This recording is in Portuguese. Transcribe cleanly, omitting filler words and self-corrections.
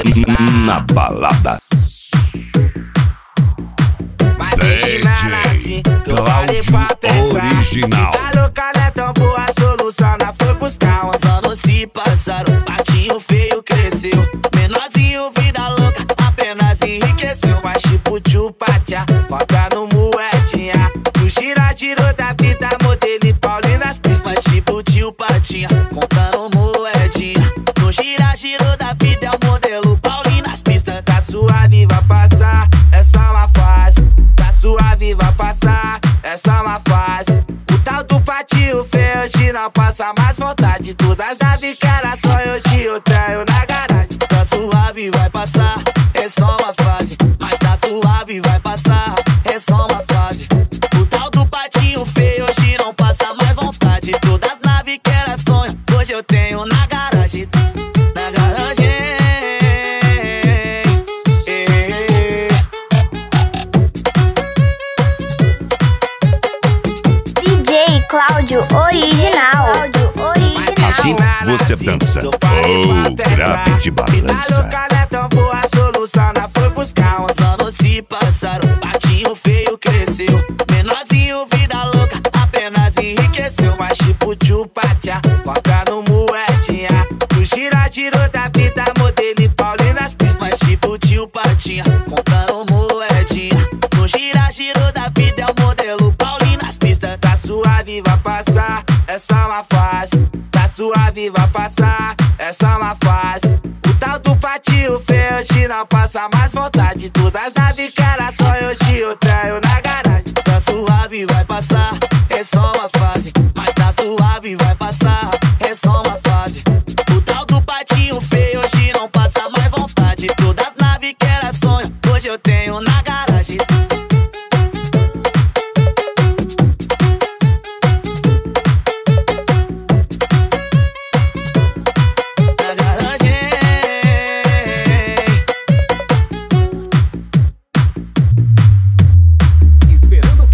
Na balada. DJ Cláudio Original. Tá louca, não é tão boa, a solução não foi buscar. Uns anos se passaram, patinho feio cresceu. Menorzinho, vida louca, apenas enriqueceu. Mas tipo tchupatcha, bota no moedinha. No gira-giro da vida, modelo e Paulinas pistas. Mas tipo tio Patinha, contando moedinha. No gira-giro da vida, é o modelo Paulinas pistas. Tá suave, vai passar, é só uma fase. Tá suave, vai passar, é só uma fase. O tal do patinho feio hoje não passa mais vontade. Todas naves que era sonho, hoje eu tenho na garagem. Tá suave, vai passar, é só uma fase. Mas tá suave, vai passar, é só uma fase. O tal do patinho feio hoje não passa mais vontade. Todas naves que era sonho, hoje eu tenho na garagem. Na garagem. DJ Cláudio Original. Assim você dança. Oh, grave de balança. Tá louca, não é tão boa, a solução não foi buscar. Uns anos se passaram, patinho feio cresceu. Menorzinho, vida louca, apenas enriqueceu. Mas tipo tchupatcha, bota no moedinha. No gira-giro da vida, modelo e Paulinas pistas. Mas tipo tio Patinha, contando moedinha. No gira-giro da vida, é o modelo Paulinas pistas. Tá suave, vai passar, é só uma fase. Tá suave, vai passar, é só uma fase. O tal do patinho feio hoje não passa mais vontade. Todas naves